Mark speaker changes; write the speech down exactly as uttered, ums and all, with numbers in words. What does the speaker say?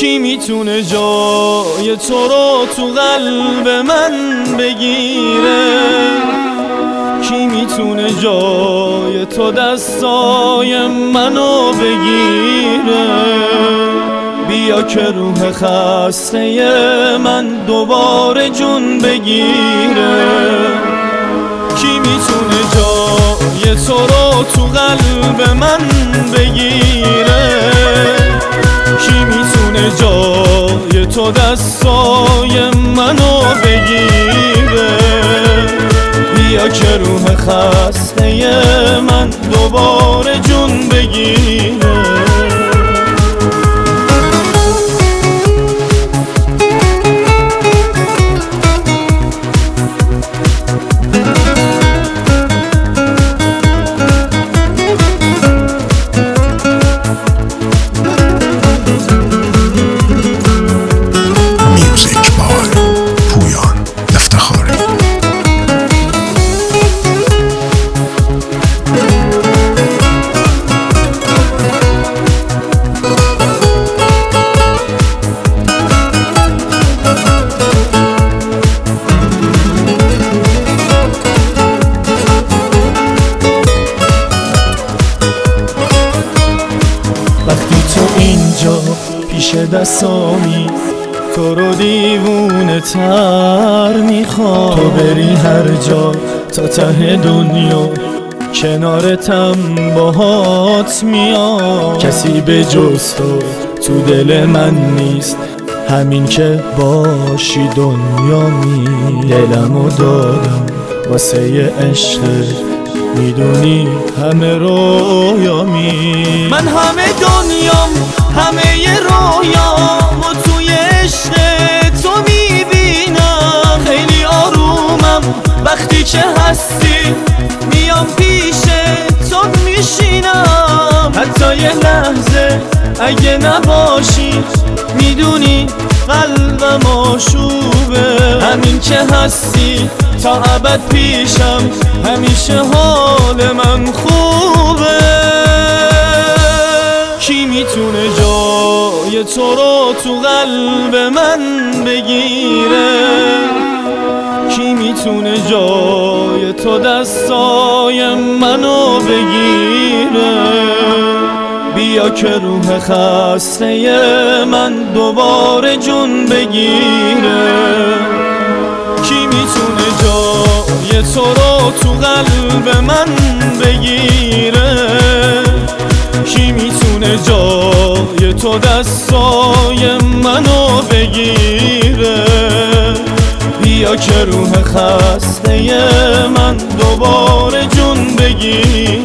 Speaker 1: کی میتونه جای تو رو تو قلب من بگیره؟ کی میتونه جای تو دستای منو بگیره؟ بیا که روح خسته من دوباره جون بگیره. کی میتونه جای تو رو تو قلب من بگیره؟ کی میتونه جای تو دستای منو بگیره؟ بیا که روح خسته من دوباره جون بگیره. وقتی تو اینجا پیش دستامی تو رو دیوونه تر میخوام، تو بری هر جا تا ته دنیا کنارتم باهات میام. کسی به جز تو تو دل من نیست، همین که باشی دنیا می. دلمو دادم واسه عشق، میدونی همه رویامی. من همه دنیام همه رویام و توی عشق تو میبینم. خیلی آرومم وقتی که هستی، میام پیش تو میشینم. حتی یه لحظه اگه نباشی، میدونی قلبم آشوبه. همین که هستی تا ابد پیشم، همیشه حال من خوبه. کی میتونه جای تو رو تو قلب من بگیره؟ کی میتونه جای تو دستای منو بگیره؟ بیا که روح خسته من دوباره جون بگیره. کی میتونه جای تو رو تو قلب من بگیره؟ کی میتونه جای تو دستای منو بگیره؟ بیا که روح خسته من دوباره جون بگیره.